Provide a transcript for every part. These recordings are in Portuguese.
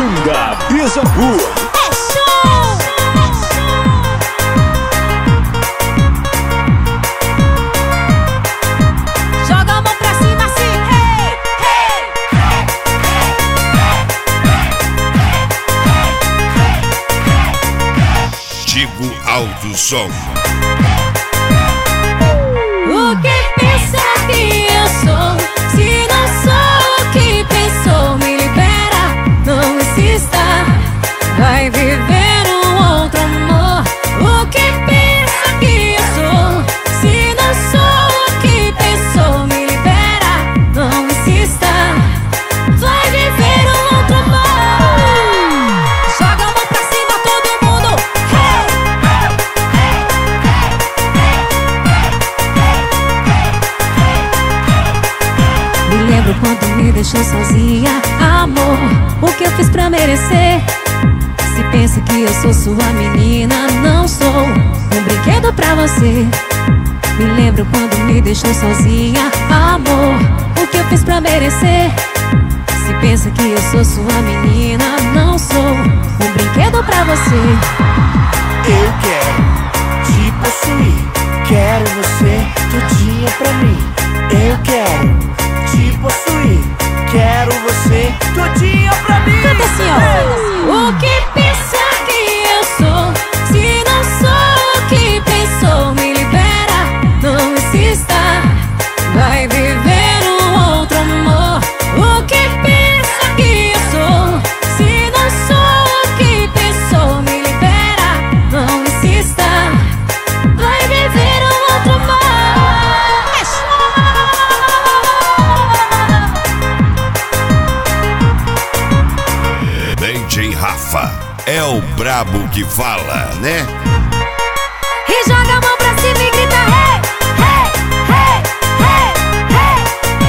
Banda Bijapur. É show! Joga a mão pra cima assim, hey, hey. Tigo Alto Som. O que pensa que eu sou? Se não sou o que pensou, me libera, não insista. Vai viver um outro amor. O que pensa que eu sou? Se não sou o que pensou, me libera, não insista. Vai viver um outro amor. Joga a mão pra cima todo mundo, Me lembro quando me deixou sozinha, amor, o que eu fiz pra merecer? Se pensa que eu sou sua menina, não sou um brinquedo pra você. Me lembro quando me deixou sozinha, amor, o que eu fiz pra merecer? Se pensa que eu sou sua menina, não sou um brinquedo pra você. Eu quero te possuir, quero você todinha pra mim. Eu quero te possuir, quero você todinha pra mim. Canta assim, ó. O que pensa que eu sou? Se não sou o que pensou, me libera, não insista. Vai viver um outro amor. O que pensa que eu sou? Se não sou o que pensou, me libera, não insista. Vai viver um outro amor. DJ Rafa é o brabo que fala, né? E joga a mão pra cima e grita hey, hey, hey, hey, hey.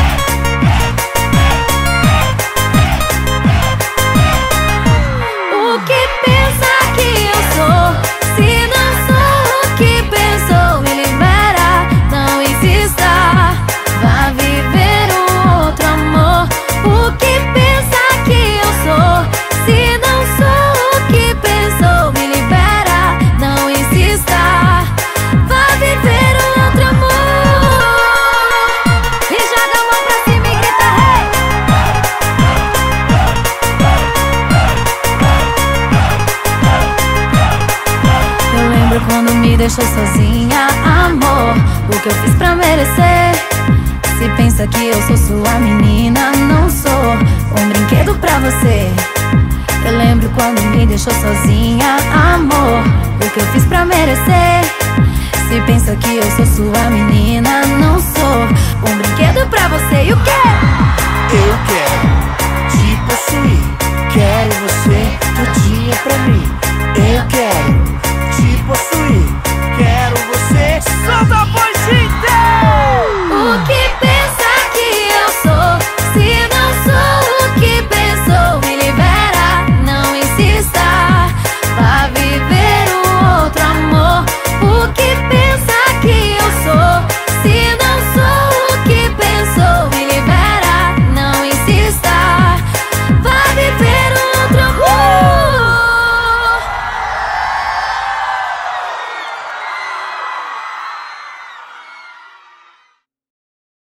O que pensa que eu sou? Se não sou o que pensou, me libera, não insista. Vá viver um outro amor. O que pensa que eu sou? Se não sou o que pensou, me libera, não insista. Vá viver um outro amor. E joga a mão pra cima e grita hey. Eu lembro quando me deixou sozinha, amor, o que eu fiz pra merecer? Se pensa que eu sou sua menina, não sou um brinquedo pra você. Eu lembro quando me deixou sozinha, amor, o que eu fiz pra merecer? Se pensa que eu sou sua menina, não sou um brinquedo pra você. E o quê? Eu quero